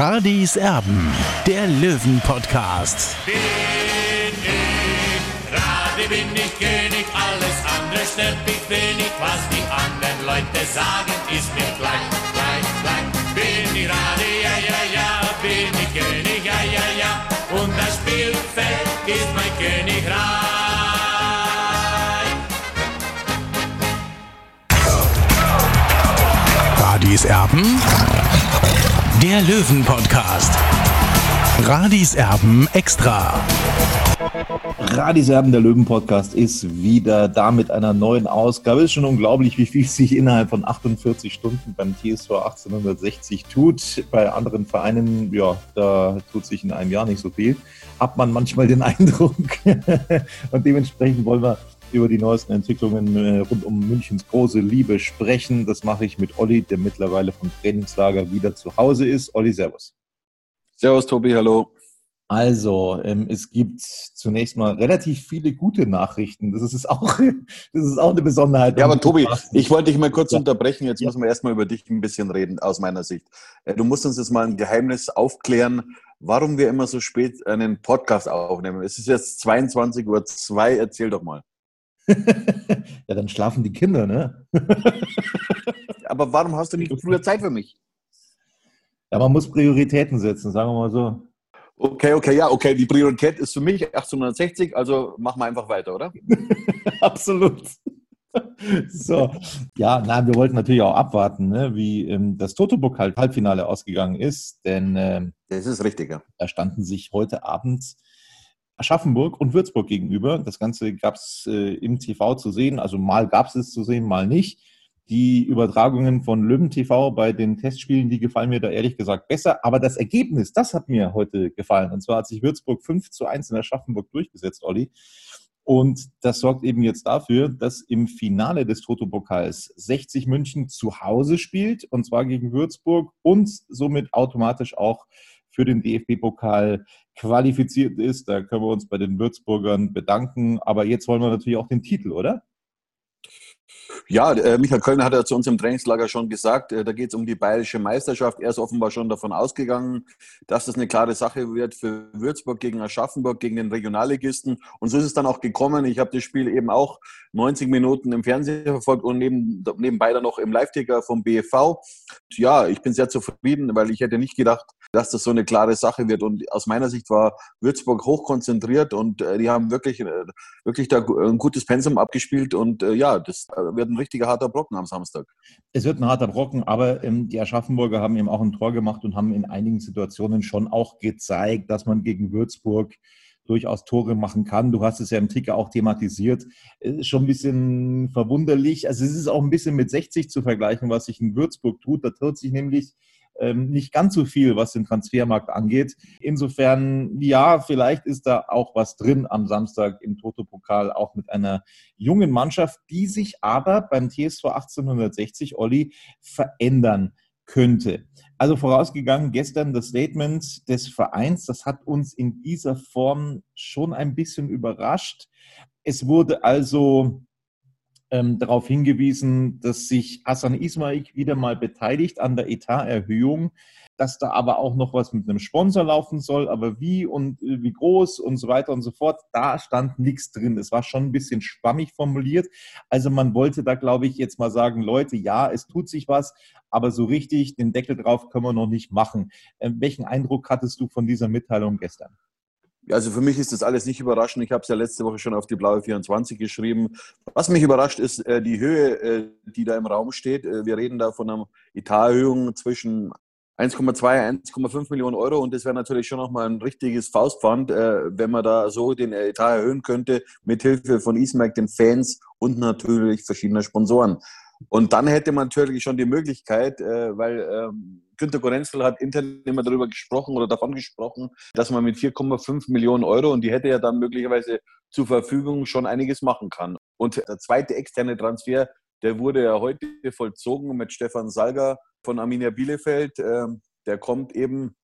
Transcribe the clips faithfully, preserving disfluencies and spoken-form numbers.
Radis Erben, der Löwen-Podcast. Bin ich, Radi bin ich König, alles andere stört mich wenig. Was die anderen Leute sagen, ist mir gleich, gleich, gleich. Bin ich Radi, ja, ja, ja, bin ich König, ja, ja, ja. Und das Spielfeld ist mein Königreich. Radis Erben, der Löwen-Podcast. Radis Erben extra. Radis Erben, der Löwen-Podcast ist wieder da mit einer neuen Ausgabe. Es ist schon unglaublich, wie viel sich innerhalb von achtundvierzig Stunden beim T S V achtzehnhundertsechzig tut. Bei anderen Vereinen, ja, da tut sich in einem Jahr nicht so viel. Hat man manchmal den Eindruck. Und dementsprechend wollen wir über die neuesten Entwicklungen äh, rund um Münchens große Liebe sprechen. Das mache ich mit Olli, der mittlerweile vom Trainingslager wieder zu Hause ist. Olli, servus. Servus, Tobi, hallo. Also, ähm, es gibt zunächst mal relativ viele gute Nachrichten. Das ist auch, das ist auch eine Besonderheit. Ja, aber Tobi, ich wollte dich mal kurz ja. unterbrechen. Jetzt ja. müssen wir erstmal über dich ein bisschen reden, aus meiner Sicht. Du musst uns jetzt mal ein Geheimnis aufklären, warum wir immer so spät einen Podcast aufnehmen. Es ist jetzt zweiundzwanzig Uhr zwei, erzähl doch mal. Ja, dann schlafen die Kinder, ne? Aber warum hast du nicht früher Zeit für mich? Ja, man muss Prioritäten setzen, sagen wir mal so. Okay, okay, ja, okay. Die Priorität ist für mich achtzehnhundertsechzig, also machen wir einfach weiter, oder? Absolut. So, ja, nein, wir wollten natürlich auch abwarten, ne, wie ähm, das Toto-Pokal-Halbfinale ausgegangen ist, denn ähm, das ist richtig, ja. Da standen sich heute Abend Aschaffenburg und Würzburg gegenüber. Das Ganze gab es äh, im T V zu sehen, also mal gab es es zu sehen, mal nicht. Die Übertragungen von Löwen T V bei den Testspielen, die gefallen mir da ehrlich gesagt besser. Aber das Ergebnis, das hat mir heute gefallen. Und zwar hat sich Würzburg fünf zu eins in Aschaffenburg durchgesetzt, Olli. Und das sorgt eben jetzt dafür, dass im Finale des Toto-Pokals sechzig München zu Hause spielt, und zwar gegen Würzburg, und somit automatisch auch für den D F B-Pokal qualifiziert ist. Da können wir uns bei den Würzburgern bedanken. Aber jetzt wollen wir natürlich auch den Titel, oder? Ja, äh, Michael Kölner hat ja zu uns im Trainingslager schon gesagt, äh, da geht es um die bayerische Meisterschaft. Er ist offenbar schon davon ausgegangen, dass das eine klare Sache wird für Würzburg gegen Aschaffenburg, gegen den Regionalligisten. Und so ist es dann auch gekommen. Ich habe das Spiel eben auch neunzig Minuten im Fernsehen verfolgt und neben, nebenbei dann noch im Live-Ticker vom B F V. Ja, ich bin sehr zufrieden, weil ich hätte nicht gedacht, dass das so eine klare Sache wird. Und aus meiner Sicht war Würzburg hochkonzentriert und äh, die haben wirklich, äh, wirklich da ein gutes Pensum abgespielt. Und äh, ja, das wird ein richtiger harter Brocken am Samstag. Es wird ein harter Brocken, aber ähm, die Aschaffenburger haben eben auch ein Tor gemacht und haben in einigen Situationen schon auch gezeigt, dass man gegen Würzburg durchaus Tore machen kann. Du hast es ja im Ticker auch thematisiert. Ist schon ein bisschen verwunderlich. Also es ist auch ein bisschen mit sechzig zu vergleichen, was sich in Würzburg tut. Da tut sich nämlich ähm, nicht ganz so viel, was den Transfermarkt angeht. Insofern, ja, vielleicht ist da auch was drin am Samstag im Toto-Pokal, auch mit einer jungen Mannschaft, die sich aber beim T S V achtzehnhundertsechzig, Olli, verändern könnte. Also vorausgegangen gestern das Statement des Vereins, das hat uns in dieser Form schon ein bisschen überrascht. Es wurde also ähm, darauf hingewiesen, dass sich Hasan Ismail wieder mal beteiligt an der Etaterhöhung, dass da aber auch noch was mit einem Sponsor laufen soll, aber wie und äh, wie groß und so weiter und so fort, da stand nichts drin. Es war schon ein bisschen schwammig formuliert. Also man wollte da, glaube ich, jetzt mal sagen, Leute, ja, es tut sich was, aber so richtig den Deckel drauf können wir noch nicht machen. Äh, welchen Eindruck hattest du von dieser Mitteilung gestern? Also für mich ist das alles nicht überraschend. Ich habe es ja letzte Woche schon auf die blaue vierundzwanzig geschrieben. Was mich überrascht, ist äh, die Höhe, äh, die da im Raum steht. Äh, wir reden da von einer Etaterhöhung zwischen eins Komma zwei, eins Komma fünf Millionen Euro, und das wäre natürlich schon nochmal ein richtiges Faustpfand, äh, wenn man da so den Etat erhöhen könnte, mit Hilfe von Ismail, den Fans und natürlich verschiedener Sponsoren. Und dann hätte man natürlich schon die Möglichkeit, äh, weil ähm, Günter Gorenzel hat intern immer darüber gesprochen oder davon gesprochen, dass man mit vier Komma fünf Millionen Euro, und die hätte ja dann möglicherweise zur Verfügung, schon einiges machen kann. Und der zweite externe Transfer, der wurde ja heute vollzogen mit Stefan Salga von Arminia Bielefeld. äh, der kommt eben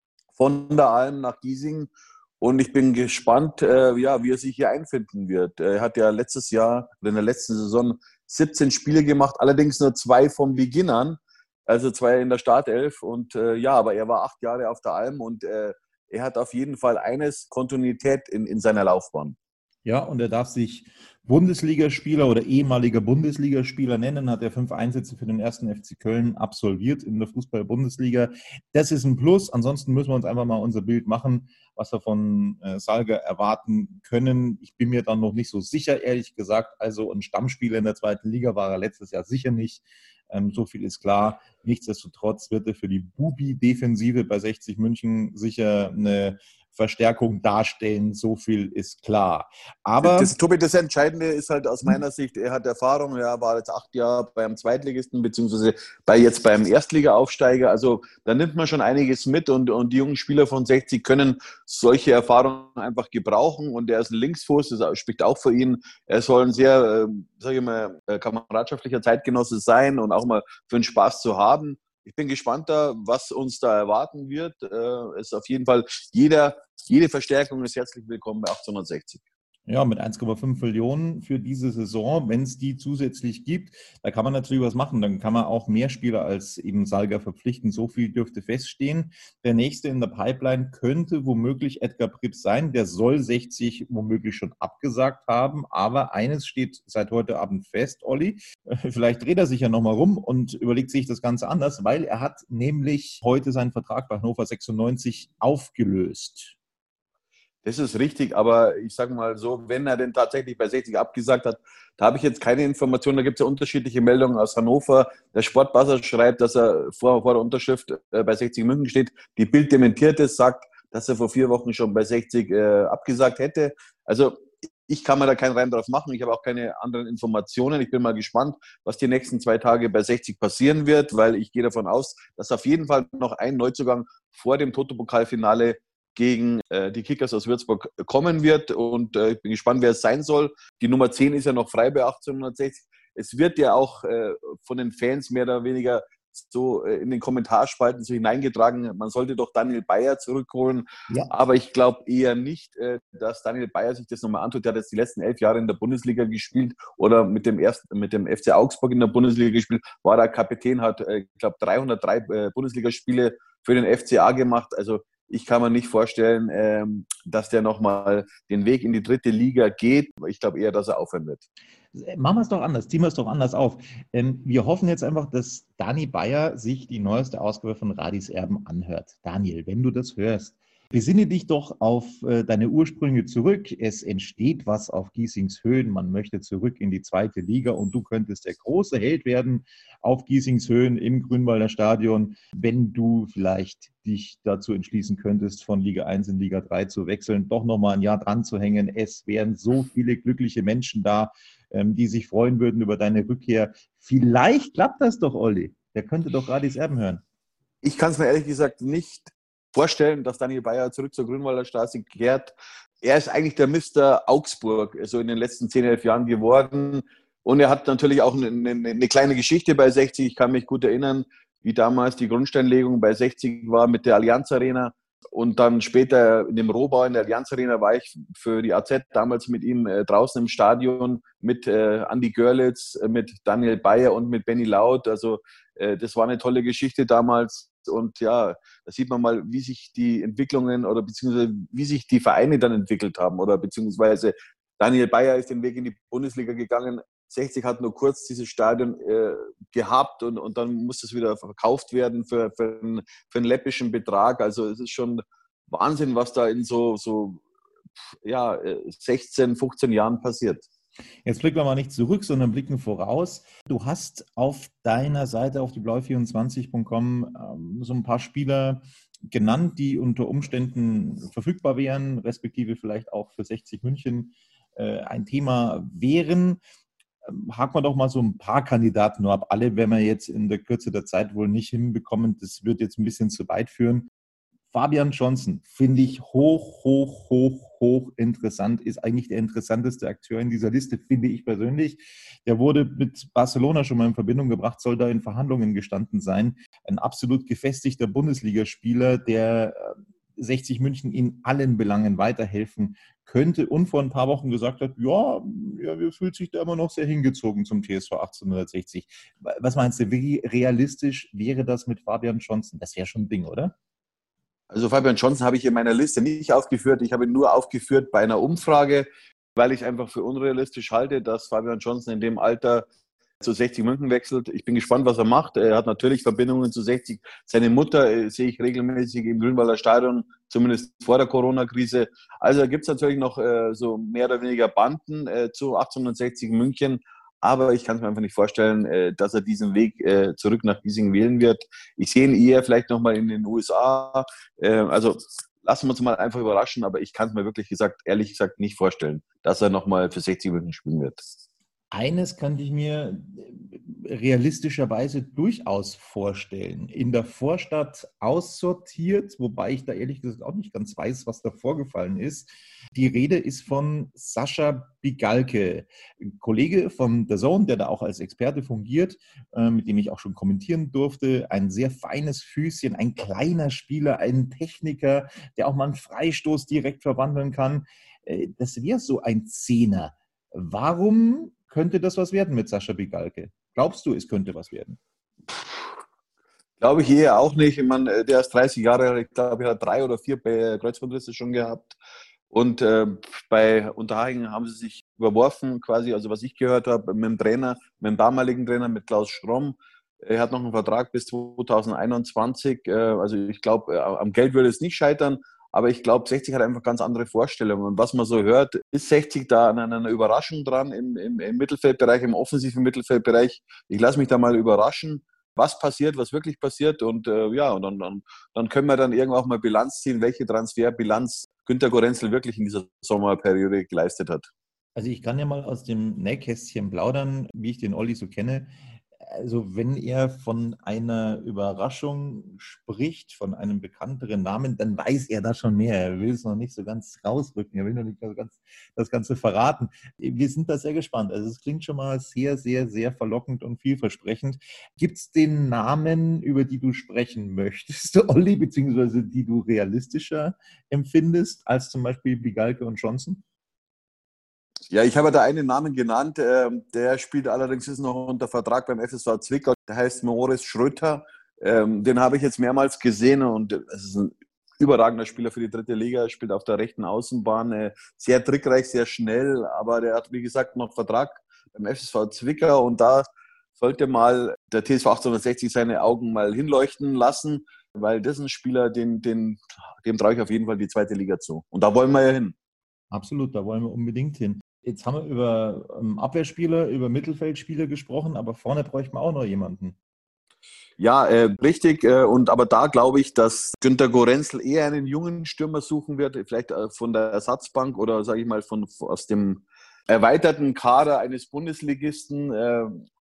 von der Alm nach Giesing. Und ich bin gespannt, äh, ja, wie er sich hier einfinden wird. Er hat ja letztes Jahr, oder in der letzten Saison, siebzehn Spiele gemacht, allerdings nur zwei von Beginn an. also zwei in der Startelf. Und äh, ja, aber er war acht Jahre auf der Alm und äh, er hat auf jeden Fall eines, Kontinuität in, in seiner Laufbahn. Ja, und er darf sich Bundesligaspieler oder ehemaliger Bundesligaspieler nennen, hat er fünf Einsätze für den ersten F C Köln absolviert in der Fußball-Bundesliga. Das ist ein Plus. Ansonsten müssen wir uns einfach mal unser Bild machen, was wir von äh, Salga erwarten können. Ich bin mir dann noch nicht so sicher, ehrlich gesagt. Also ein Stammspieler in der zweiten Liga war er letztes Jahr sicher nicht. Ähm, so viel ist klar. Nichtsdestotrotz wird er für die Bubi-Defensive bei sechzig München sicher eine Verstärkung darstellen, so viel ist klar. Aber das, Tobi, das Entscheidende ist halt aus meiner Sicht, er hat Erfahrung, er war jetzt acht Jahre beim Zweitligisten, beziehungsweise bei jetzt beim Erstliga-Aufsteiger, also da nimmt man schon einiges mit und, und die jungen Spieler von sechzig können solche Erfahrungen einfach gebrauchen und er ist ein Linksfuß, das spricht auch für ihn. Er soll ein sehr, äh, sage ich mal, kameradschaftlicher Zeitgenosse sein und auch mal für den Spaß zu haben. Ich bin gespannt, da, was uns da erwarten wird. Es äh, ist auf jeden Fall jeder, jede Verstärkung ist herzlich willkommen bei achtzehnhundertsechzig. Ja, mit eins Komma fünf Millionen für diese Saison, wenn es die zusätzlich gibt, da kann man natürlich was machen. Dann kann man auch mehr Spieler als eben Salga verpflichten. So viel dürfte feststehen. Der nächste in der Pipeline könnte womöglich Edgar Prips sein. Der soll sechzig womöglich schon abgesagt haben. Aber eines steht seit heute Abend fest, Olli. Vielleicht dreht er sich ja nochmal rum und überlegt sich das Ganze anders, weil er hat nämlich heute seinen Vertrag bei Hannover sechsundneunzig aufgelöst. Das ist richtig, aber ich sage mal so, wenn er denn tatsächlich bei sechzig abgesagt hat, da habe ich jetzt keine Informationen, da gibt es ja unterschiedliche Meldungen aus Hannover. Der Sportbuzzer schreibt, dass er vor, vor der Unterschrift äh, bei sechzig München steht. Die Bild dementiert es, sagt, dass er vor vier Wochen schon bei sechzig äh, abgesagt hätte. Also ich kann mir da keinen Reim drauf machen, ich habe auch keine anderen Informationen. Ich bin mal gespannt, was die nächsten zwei Tage bei sechzig passieren wird, weil ich gehe davon aus, dass auf jeden Fall noch ein Neuzugang vor dem Toto-Pokalfinale gegen äh, die Kickers aus Würzburg kommen wird und äh, ich bin gespannt, wer es sein soll. Die Nummer zehn ist ja noch frei bei achtzehnhundertsechzig. Es wird ja auch äh, von den Fans mehr oder weniger so äh, in den Kommentarspalten so hineingetragen, man sollte doch Daniel Bayer zurückholen, ja. Aber ich glaube eher nicht, äh, dass Daniel Bayer sich das nochmal antut. Der hat jetzt die letzten elf Jahre in der Bundesliga gespielt oder mit dem, ersten, mit dem F C Augsburg in der Bundesliga gespielt, war da Kapitän, hat, äh, ich glaube, dreihundertdrei äh, Bundesligaspiele für den F C A gemacht, also ich kann mir nicht vorstellen, ähm, dass der nochmal den Weg in die dritte Liga geht. Ich glaube eher, dass er aufhören wird. Machen wir es doch anders, ziehen wir es doch anders auf. Ähm, wir hoffen jetzt einfach, dass Dani Bayer sich die neueste Ausgabe von Radis Erben anhört. Daniel, wenn du das hörst, besinne dich doch auf äh, deine Ursprünge zurück. Es entsteht was auf Giesings Höhen. Man möchte zurück in die zweite Liga und du könntest der große Held werden auf Giesings Höhen im Grünwalder Stadion, wenn du vielleicht dich dazu entschließen könntest, von Liga eins in Liga drei zu wechseln, doch nochmal ein Jahr dran zu hängen. Es wären so viele glückliche Menschen da, ähm, die sich freuen würden über deine Rückkehr. Vielleicht klappt das doch, Olli. Der könnte doch Radis Erben hören. Ich kann es mir ehrlich gesagt nicht vorstellen, dass Daniel Bayer zurück zur Grünwalder Straße kehrt. Er ist eigentlich der Mister Augsburg, so in den letzten zehn, elf Jahren geworden. Und er hat natürlich auch eine, eine, eine kleine Geschichte bei sechzig. Ich kann mich gut erinnern, wie damals die Grundsteinlegung bei sechzig war mit der Allianz Arena. Und dann später in dem Rohbau in der Allianz Arena war ich für die A Z damals mit ihm äh, draußen im Stadion mit äh, Andi Görlitz, äh, mit Daniel Bayer und mit Benny Laut. Also äh, das war eine tolle Geschichte damals. Und ja, da sieht man mal, wie sich die Entwicklungen oder beziehungsweise wie sich die Vereine dann entwickelt haben. Oder beziehungsweise Daniel Bayer ist den Weg in die Bundesliga gegangen. sechzig hat nur kurz dieses Stadion äh, gehabt und, und dann muss es wieder verkauft werden für, für, einen, für einen läppischen Betrag. Also es ist schon Wahnsinn, was da in so, so ja, sechzehn, fünfzehn Jahren passiert. Jetzt blicken wir mal nicht zurück, sondern blicken voraus. Du hast auf deiner Seite auf die blau vierundzwanzig punkt com ähm, so ein paar Spieler genannt, die unter Umständen verfügbar wären, respektive vielleicht auch für sechzig München äh, ein Thema wären. Haken wir doch mal so ein paar Kandidaten nur ab. Alle werden wir jetzt in der Kürze der Zeit wohl nicht hinbekommen. Das wird jetzt ein bisschen zu weit führen. Fabian Johnson finde ich hoch, hoch, hoch, hoch interessant. Ist eigentlich der interessanteste Akteur in dieser Liste, finde ich persönlich. Der wurde mit Barcelona schon mal in Verbindung gebracht, soll da in Verhandlungen gestanden sein. Ein absolut gefestigter Bundesligaspieler, der sechzig München in allen Belangen weiterhelfen könnte und vor ein paar Wochen gesagt hat, ja, er fühlt sich da immer noch sehr hingezogen zum T S V achtzehnhundertsechzig. Was meinst du, wie realistisch wäre das mit Fabian Johnson? Das wäre schon ein Ding, oder? Also Fabian Johnson habe ich in meiner Liste nicht aufgeführt. Ich habe ihn nur aufgeführt bei einer Umfrage, weil ich einfach für unrealistisch halte, dass Fabian Johnson in dem Alter zu sechzig München wechselt. Ich bin gespannt, was er macht. Er hat natürlich Verbindungen zu sechzig. Seine Mutter äh, sehe ich regelmäßig im Grünwalder Stadion, zumindest vor der Corona-Krise. Also da gibt es natürlich noch äh, so mehr oder weniger Banden äh, zu achtzehnhundertsechzig München. Aber ich kann es mir einfach nicht vorstellen, äh, dass er diesen Weg äh, zurück nach Giesing wählen wird. Ich sehe ihn eher vielleicht nochmal in den U S A. Äh, also lassen wir uns mal einfach überraschen. Aber ich kann es mir wirklich gesagt, ehrlich gesagt nicht vorstellen, dass er nochmal für sechzig München spielen wird. Eines könnte ich mir realistischerweise durchaus vorstellen. In der Vorstadt aussortiert, wobei ich da ehrlich gesagt auch nicht ganz weiß, was da vorgefallen ist. Die Rede ist von Sascha Bigalke, Kollege von D A Z N, der da auch als Experte fungiert, mit dem ich auch schon kommentieren durfte. Ein sehr feines Füßchen, ein kleiner Spieler, ein Techniker, der auch mal einen Freistoß direkt verwandeln kann. Das wäre so ein Zehner. Warum könnte das was werden mit Sascha Bigalke? Glaubst du, es könnte was werden? Glaube ich eher auch nicht. Ich meine, der ist dreißig Jahre alt, ich glaube, er hat drei oder vier Kreuzbandrisse schon gehabt. Und äh, bei Unterhaching haben sie sich überworfen, quasi, also was ich gehört habe, mit dem Trainer, mit dem damaligen Trainer, mit Klaus Schromm. Er hat noch einen Vertrag bis zweitausendeinundzwanzig. Äh, also ich glaube, äh, am Geld würde es nicht scheitern. Aber ich glaube, sechzig hat einfach ganz andere Vorstellungen. Und was man so hört, ist sechzig da an einer Überraschung dran im, im, im Mittelfeldbereich, im offensiven Mittelfeldbereich. Ich lasse mich da mal überraschen, was passiert, was wirklich passiert. Und äh, ja, und dann, dann, dann können wir dann irgendwann auch mal Bilanz ziehen, welche Transferbilanz Günter Gorenzel wirklich in dieser Sommerperiode geleistet hat. Also ich kann ja mal aus dem Nähkästchen plaudern, wie ich den Olli so kenne. Also wenn er von einer Überraschung spricht, von einem bekannteren Namen, dann weiß er da schon mehr. Er will es noch nicht so ganz rausrücken, er will noch nicht so ganz das Ganze verraten. Wir sind da sehr gespannt. Also es klingt schon mal sehr, sehr, sehr verlockend und vielversprechend. Gibt es den Namen, über die du sprechen möchtest, Olli, beziehungsweise die du realistischer empfindest, als zum Beispiel Bigalke und Johnson? Ja, ich habe da einen Namen genannt, äh, der spielt allerdings ist noch unter Vertrag beim F S V Zwickau, der heißt Moritz Schröter. Ähm, den habe ich jetzt mehrmals gesehen und es ist ein überragender Spieler für die dritte Liga, spielt auf der rechten Außenbahn, äh, sehr trickreich, sehr schnell, aber der hat, wie gesagt, noch Vertrag beim F S V Zwickau und da sollte mal der T S V achtzehnhundertsechzig seine Augen mal hinleuchten lassen, weil das ist ein Spieler, den, den, dem traue ich auf jeden Fall die zweite Liga zu. Und da wollen wir ja hin. Absolut, da wollen wir unbedingt hin. Jetzt haben wir über ähm, Abwehrspieler, über Mittelfeldspieler gesprochen, aber vorne bräuchten wir auch noch jemanden. Ja, äh, richtig. Äh, und aber da glaube ich, dass Günter Gorenzel eher einen jungen Stürmer suchen wird, vielleicht äh, von der Ersatzbank oder sage ich mal von aus dem erweiterten Kader eines Bundesligisten, äh,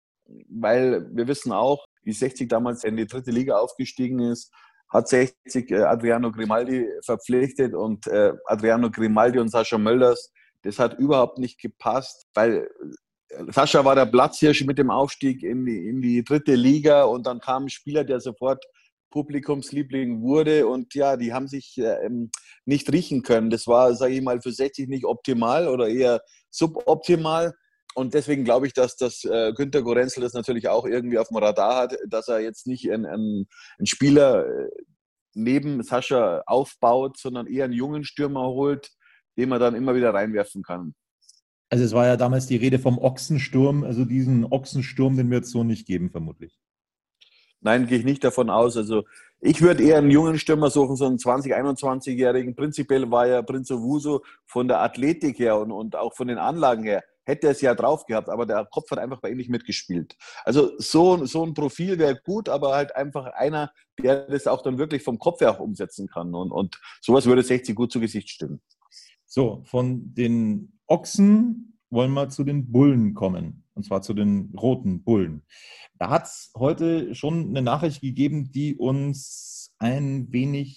weil wir wissen auch, wie sechzig damals in die dritte Liga aufgestiegen ist, hat sechzig äh, Adriano Grimaldi verpflichtet und äh, Adriano Grimaldi und Sascha Mölders, das hat überhaupt nicht gepasst, weil Sascha war der Platzhirsch mit dem Aufstieg in die, in die dritte Liga und dann kam ein Spieler, der sofort Publikumsliebling wurde und ja, die haben sich ähm, nicht riechen können. Das war, sage ich mal, für sechzig nicht optimal oder eher suboptimal und deswegen glaube ich, dass das äh, Günter Gorenzel das natürlich auch irgendwie auf dem Radar hat, dass er jetzt nicht einen, einen, einen Spieler äh, neben Sascha aufbaut, sondern eher einen jungen Stürmer holt, den man dann immer wieder reinwerfen kann. Also es war ja damals die Rede vom Ochsensturm, also diesen Ochsensturm, den wird es so nicht geben, vermutlich. Nein, gehe ich nicht davon aus. Also ich würde eher einen jungen Stürmer suchen, so einen zwanzig-, einundzwanzigjährigen. Prinzipiell war ja Prinz Owusu von der Athletik her und, und auch von den Anlagen her, hätte er es ja drauf gehabt, aber der Kopf hat einfach bei ihm nicht mitgespielt. Also so, so ein Profil wäre gut, aber halt einfach einer, der das auch dann wirklich vom Kopf her auch umsetzen kann. Und, und sowas würde sechzig gut zu Gesicht stimmen. So, von den Ochsen wollen wir zu den Bullen kommen, und zwar zu den roten Bullen. Da hat es heute schon eine Nachricht gegeben, die uns ein wenig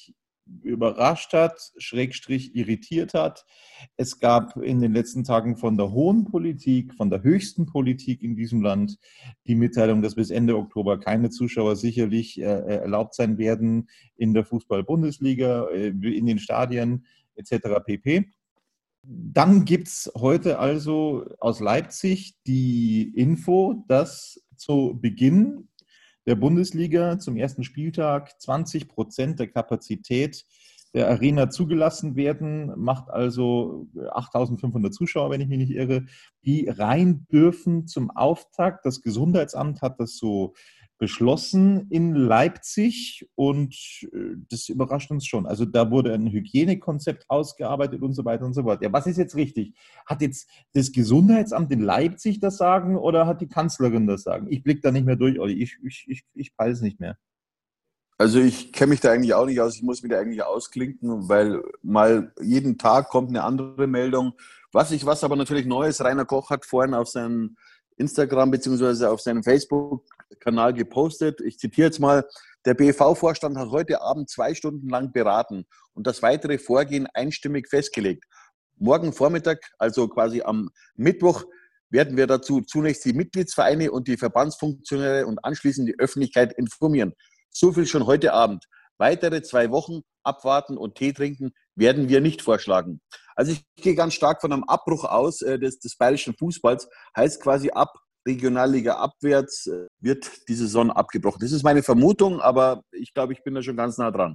überrascht hat, Schrägstrich irritiert hat. Es gab in den letzten Tagen von der hohen Politik, von der höchsten Politik in diesem Land die Mitteilung, dass bis Ende Oktober keine Zuschauer sicherlich äh, erlaubt sein werden in der Fußball-Bundesliga, äh, in den Stadien et cetera pp. Dann gibt es heute also aus Leipzig die Info, dass zu Beginn der Bundesliga zum ersten Spieltag zwanzig Prozent der Kapazität der Arena zugelassen werden, macht also achttausendfünfhundert Zuschauer, wenn ich mich nicht irre, die rein dürfen zum Auftakt. Das Gesundheitsamt hat das so beschlossen in Leipzig und das überrascht uns schon. Also da wurde ein Hygienekonzept ausgearbeitet und so weiter und so fort. Ja, was ist jetzt richtig? Hat jetzt das Gesundheitsamt in Leipzig das Sagen oder hat die Kanzlerin das Sagen? Ich blicke da nicht mehr durch, Olli. Ich, ich, ich, ich peile es nicht mehr. Also ich kenne mich da eigentlich auch nicht aus. Ich muss mich da eigentlich ausklinken, weil mal jeden Tag kommt eine andere Meldung. Was ich, was aber natürlich neu ist, Rainer Koch hat vorhin auf seinem Instagram bzw. auf seinem Facebook-Kanal gepostet. Ich zitiere jetzt mal, der B E V-Vorstand hat heute Abend zwei Stunden lang beraten und das weitere Vorgehen einstimmig festgelegt. Morgen Vormittag, also quasi am Mittwoch, werden wir dazu zunächst die Mitgliedsvereine und die Verbandsfunktionäre und anschließend die Öffentlichkeit informieren. So viel schon heute Abend. Weitere zwei Wochen abwarten und Tee trinken werden wir nicht vorschlagen. Also ich gehe ganz stark von einem Abbruch aus äh, des, des bayerischen Fußballs. Heißt quasi ab Regionalliga abwärts äh, wird die Saison abgebrochen. Das ist meine Vermutung, aber ich glaube, ich bin da schon ganz nah dran.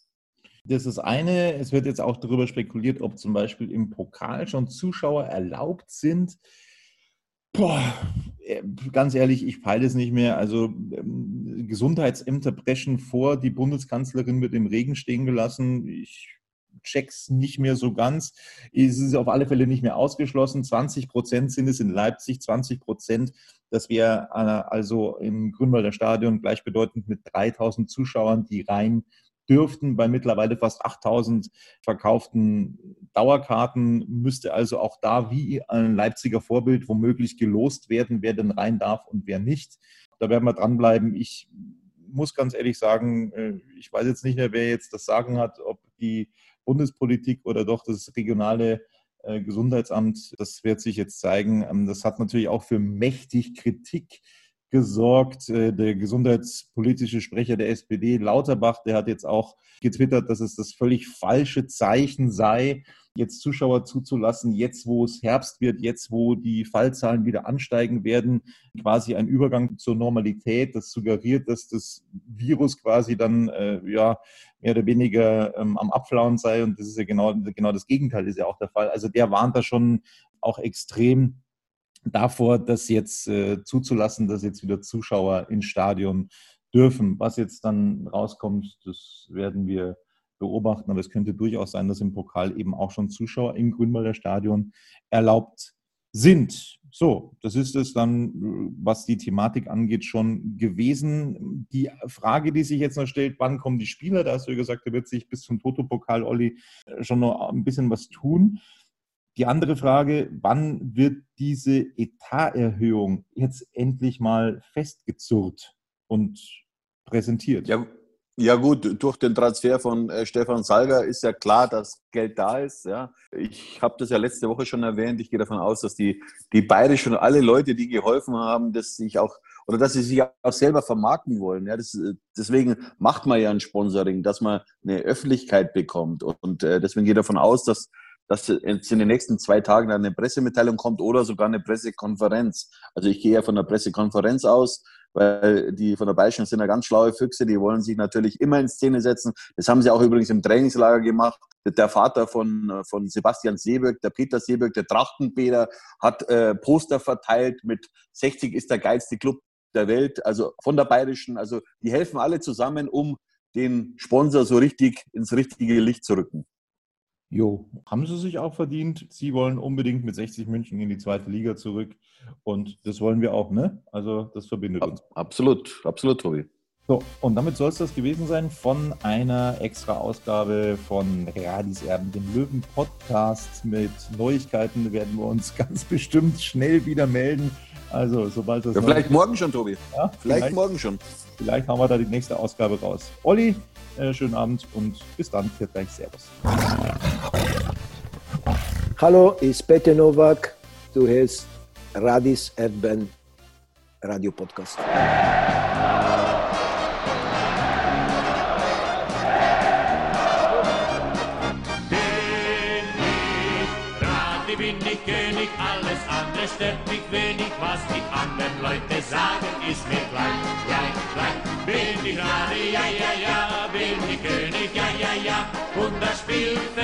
Das ist eine. Es wird jetzt auch darüber spekuliert, ob zum Beispiel im Pokal schon Zuschauer erlaubt sind. Boah, ganz ehrlich, ich peile es nicht mehr. Also ähm, Gesundheitsämter preschen vor, die Bundeskanzlerin wird im Regen stehen gelassen. Ich check's nicht mehr so ganz. Es ist auf alle Fälle nicht mehr ausgeschlossen. zwanzig Prozent sind es in Leipzig, zwanzig Prozent. Das wäre äh, also im Grünwalder Stadion gleichbedeutend mit dreitausend Zuschauern, die rein dürften. Bei mittlerweile fast achttausend verkauften Dauerkarten müsste also auch da wie ein Leipziger Vorbild womöglich gelost werden, wer denn rein darf und wer nicht. Da werden wir dranbleiben. Ich muss ganz ehrlich sagen, ich weiß jetzt nicht mehr, wer jetzt das Sagen hat, ob die Bundespolitik oder doch das regionale Gesundheitsamt. Das wird sich jetzt zeigen. Das hat natürlich auch für mächtig Kritik gesorgt. Der gesundheitspolitische Sprecher der S P D, Lauterbach, der hat jetzt auch getwittert, dass es das völlig falsche Zeichen sei, jetzt Zuschauer zuzulassen, jetzt wo es Herbst wird, jetzt wo die Fallzahlen wieder ansteigen werden, quasi ein Übergang zur Normalität. Das suggeriert, dass das Virus quasi dann äh, ja mehr oder weniger ähm, am Abflauen sei und das ist ja genau, genau das Gegenteil ist ja auch der Fall. Also der warnt da schon auch extrem davor, das jetzt äh, zuzulassen, dass jetzt wieder Zuschauer ins Stadion dürfen. Was jetzt dann rauskommt, das werden wir beobachten. Aber es könnte durchaus sein, dass im Pokal eben auch schon Zuschauer im Grünwalder Stadion erlaubt sind. So, das ist es dann, was die Thematik angeht, schon gewesen. Die Frage, die sich jetzt noch stellt, wann kommen die Spieler? Da hast du ja gesagt, da wird sich bis zum Toto-Pokal, Olli, schon noch ein bisschen was tun. Die andere Frage, wann wird diese Etaterhöhung jetzt endlich mal festgezurrt und präsentiert? Ja, ja gut, durch den Transfer von äh, Stefan Salga ist ja klar, dass Geld da ist. Ja. Ich habe das ja letzte Woche schon erwähnt. Ich gehe davon aus, dass die, die bayerischen und alle Leute, die geholfen haben, dass sich auch oder dass sie sich auch selber vermarkten wollen. Ja, das, deswegen macht man ja ein Sponsoring, dass man eine Öffentlichkeit bekommt. Und äh, deswegen gehe ich davon aus, dass dass jetzt in den nächsten zwei Tagen eine Pressemitteilung kommt oder sogar eine Pressekonferenz. Also ich gehe ja von der Pressekonferenz aus, weil die von der Bayerischen sind ja ganz schlaue Füchse, die wollen sich natürlich immer in Szene setzen. Das haben sie auch übrigens im Trainingslager gemacht. Der Vater von, von Sebastian Seeböck, der Peter Seeböck, der Trachtenpeter, hat äh, Poster verteilt mit sechzig ist der geilste Club der Welt, also von der Bayerischen. Also die helfen alle zusammen, um den Sponsor so richtig ins richtige Licht zu rücken. Jo, haben sie sich auch verdient. Sie wollen unbedingt mit sechzig München in die zweite Liga zurück. Und das wollen wir auch, ne? Also das verbindet uns. Absolut, absolut, Tobi. So, und damit soll es das gewesen sein von einer extra Ausgabe von Radis Erben, dem Löwen-Podcast. Mit Neuigkeiten werden wir uns ganz bestimmt schnell wieder melden. Also, sobald das. Ja, vielleicht morgen schon, Tobi. Ja, vielleicht, vielleicht morgen schon. Vielleicht haben wir da die nächste Ausgabe raus. Olli, äh, schönen Abend und bis dann. Viert gleich. Servus. Hallo, ist Peter Nowak. Du hörst Radis Erdbeeren Radio Podcast. Bin ich König, alles andere stört mich wenig, was die anderen Leute sagen, ist mir gleich, gleich, gleich. Bin ich Radi, ja, ja, ja, bin ich König, ja, ja, ja, und das Spielfeld